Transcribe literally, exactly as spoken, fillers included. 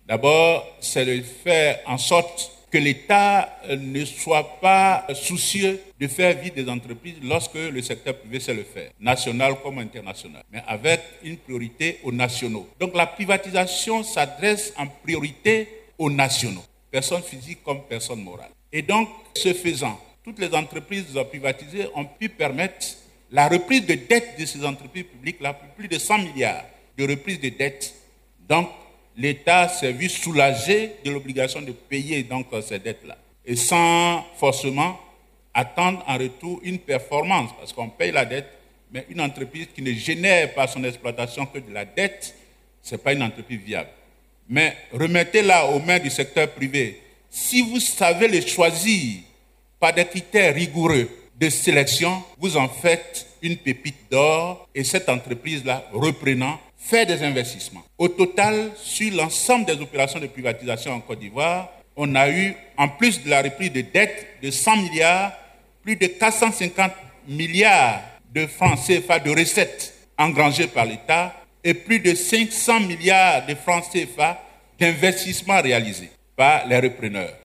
D'abord, c'est de faire en sorte que l'État ne soit pas soucieux de faire vivre des entreprises lorsque le secteur privé sait le faire, national comme international, mais avec une priorité aux nationaux. Donc la privatisation s'adresse en priorité aux nationaux, personnes physiques comme personnes morales. Et donc, ce faisant, toutes les entreprises privatisées ont pu permettre la reprise de dettes de ces entreprises publiques, là, plus de cent milliards de reprise de dettes. Donc, l'État s'est vu soulagé de l'obligation de payer donc ces dettes-là. Et sans forcément attendre en retour une performance, parce qu'on paye la dette, mais une entreprise qui ne génère par son exploitation que de la dette, ce n'est pas une entreprise viable. Mais remettez-la aux mains du secteur privé. Si vous savez les choisir par des critères rigoureux de sélection, vous en faites une pépite d'or et cette entreprise-là, reprenant, fait des investissements. Au total, sur l'ensemble des opérations de privatisation en Côte d'Ivoire, on a eu, en plus de la reprise de dettes de cent milliards, plus de quatre cent cinquante milliards de francs C F A de recettes engrangées par l'État et plus de cinq cents milliards de francs C F A d'investissements réalisés par les repreneurs.